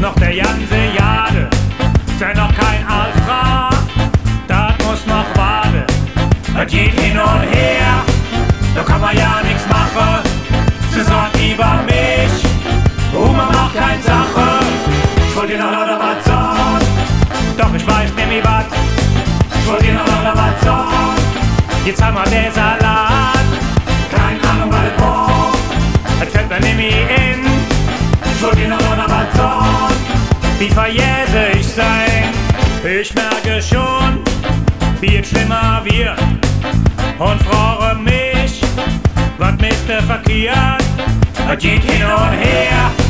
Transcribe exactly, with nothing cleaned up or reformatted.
noch der ganze Jade, sei noch kein Altra, das muss noch warten. Es geht hin und her, da kann man ja nichts machen. Sie sagt über mich, Humor macht keine Sache. Ich wollte dir noch noch was sagen, doch ich weiß nämlich was. Ich wollte dir noch noch was sagen, jetzt haben wir den Salat. Keine Ahnung, was es war, es fällt mir nämlich in. Ich wollte dir noch noch was sagen, wie verjäse ich sein. Ich merke schon, wie es schlimmer wird und frage mich, was ist verkehrt? Es geht hin und her.